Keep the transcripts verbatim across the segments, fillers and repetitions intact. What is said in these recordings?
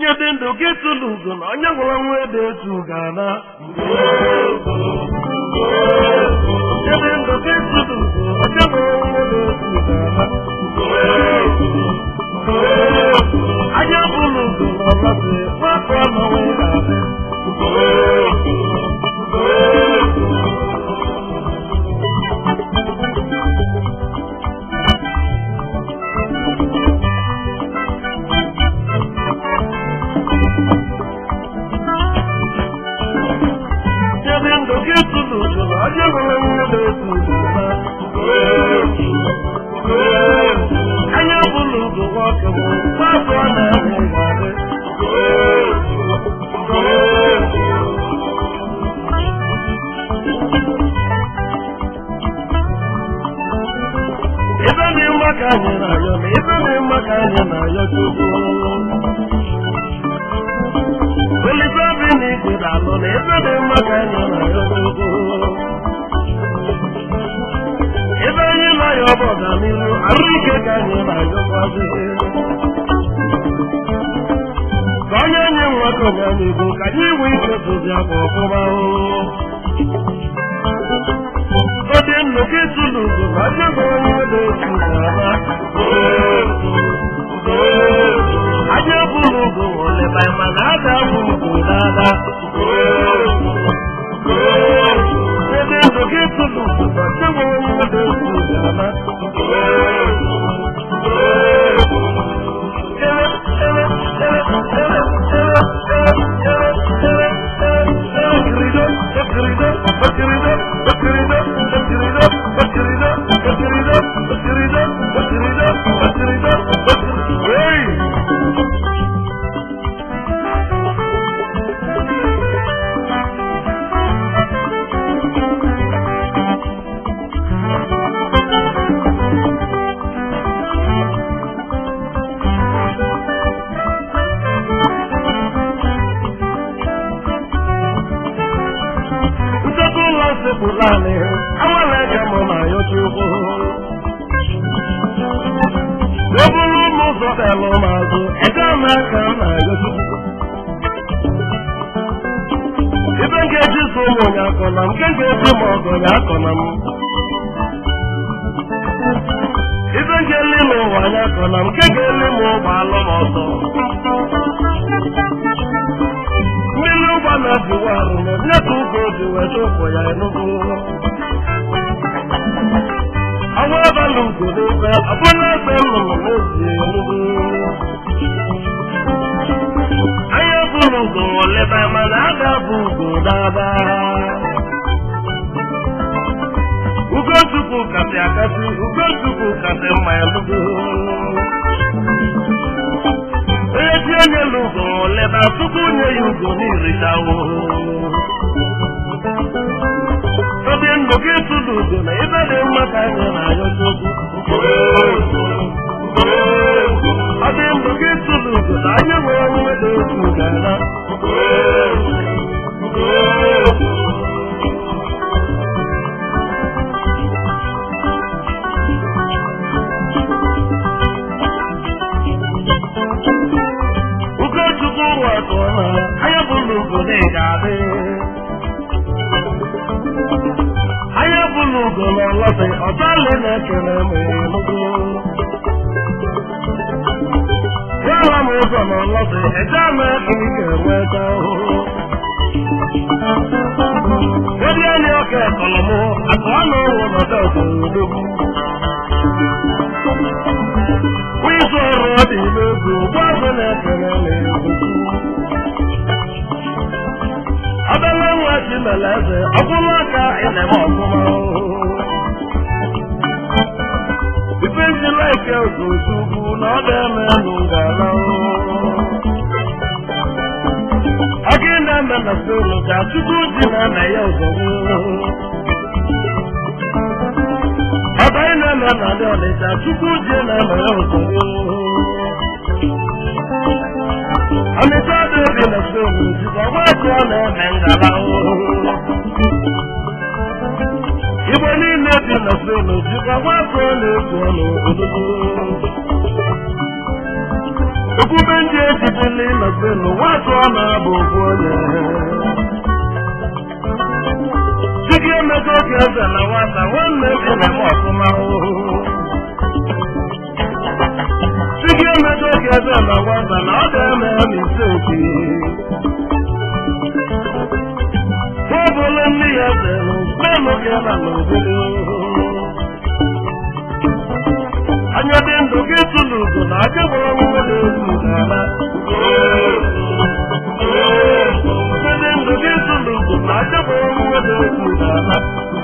onye dị ndụ gị tụlụ ugo na onye nwụrụ ọnwụ ede etu gana onye dị ndụ gị tụlụ ugo onye nwụrụ ọnwụ ede etu gana anya bụlụ ugo na ọlasị nwakọ n'ọnwụ ga-adị anya bụlụ ugo nwoke bụ nwafọ na-enwe ga-adị ebe dị mma ka anyị na-ayọ na ebe dị mma ka anyị na-ayọ Chukwu olise obi na igwe na-alụ na ebe dị mma ka anyị na-ayọ Chukwu ebe anyị na-ayọ bụ ọganihu arụ ike ka anyị na-ayọkwazi ka onye anyị nwata ọganihu ka anyị nwee ike sozi akwa ọfụma ọ dị nnụ ka ịtụlụ ugo na onye bụ onye na-etu n'ala anya bụrụ ugo oleba mana a ga-abụ ugo n'ala ebe ndụ gị tụlụ ugo na onye bụ onye na-etu n'ala Fulani, awala jamo na yochuko. Obulu muso telo mazu, eka meka na yochuko. Iben keji sumo nyakonam, kenke sumo go nyakonam. Iben keli mo wanyakonam, kenke limo balo moso. Milu bana diwaru mo, netu go diwe soko ya enugu. Awa balu go diwe, abona belu mo mezi enugu. Aya bulu go leba mana aga bugo dada. Ugo tuku kasi akasi, ugo tuku kasi ma enugu. Eji onye lugo leba tupu nye yugo n'irichawo. Obi ndụ gị tụlụ ugo na ebe dị mma ka anyị na-ayọ Chukwu. Obi ndụ gị tụlụ ugo na anyị nwere onwe dị otu gara. Anya bụlụ ugo na-egabe anya bụlụ ugo na ọlọsị ọtọlị na-ekele m enugo gwara m ụzọ na ọlọsị eje ama eke ike nweta odi anya ọka ekọlọ m aka ọ na ụwụ nọdụ ọdụdogbu wizu ọrụ ọ dị n'egwu gwazụ na-ekele m enugo Abela nwa ji mele eze, ọbụla ka ị na-eme ọfụma ife njila ike ogozu ugwu na ọ na-eme n'ngala ọ gị na-eme na solu ka Chukwu ji na-eme ya ozugbo ọba ị na-eme na ndị Ọnịcha Chukwu ji na-eme ya ozugbo Ọnịcha dị dị na solu jikwa nwakọ na-eme ngala Igbo niile dị na solu jikwa nwakọ na-ekwu ọnụ obodo ebube ndị ejibili na benu nwatụ ọ na-abụ okwu onye chigi emego oge eze na nwata nwanne eze na-eme ọfụma chigi emego oge eze na nwata na ọ ga-eme n'ise obi bụbụlụ ndị ya zere mmenụ gị na n'obodo anya dị ndụ gị tụlụ ugo na aja gbara nwere ezu n'ala ndị ndụ gị tụlụ ugo na aja gbara nwere ezu n'ala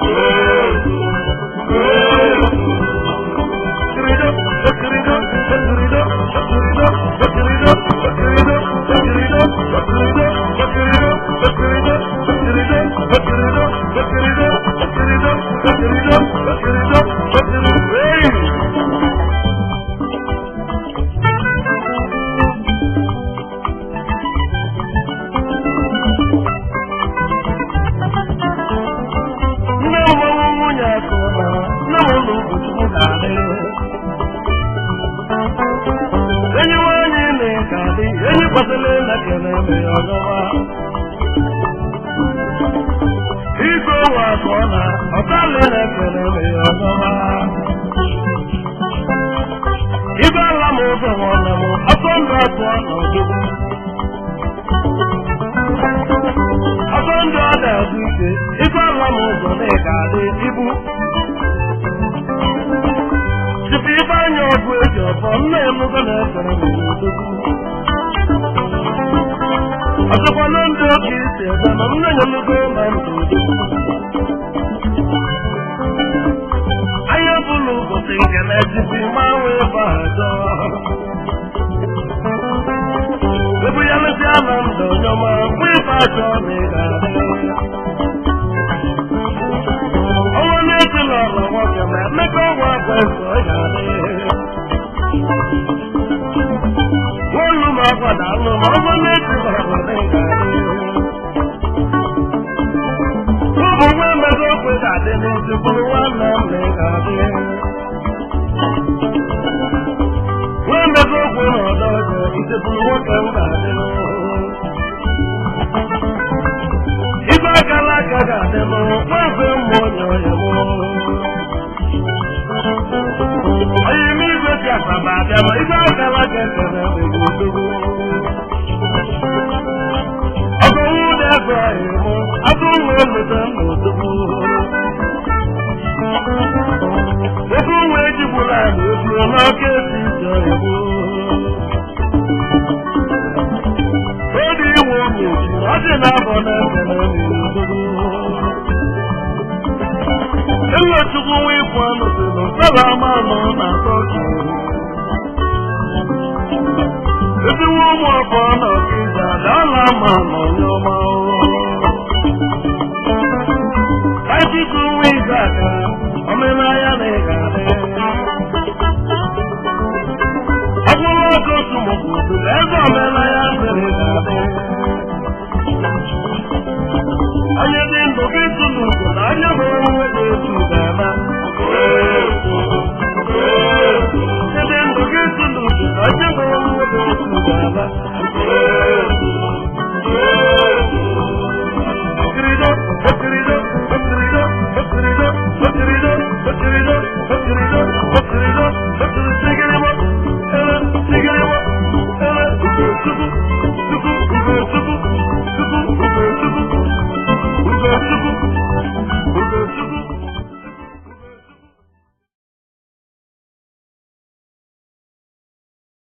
ekirido ekirido ekirido ekirido ekirido ekirido ekirido ekirido ekirido ekirido ekirido ekirido ekirido ekirido ekirido ekirido Ebe wo mo ọkọ náà kí ìjà dáná máa mọ̀ ní ọmọ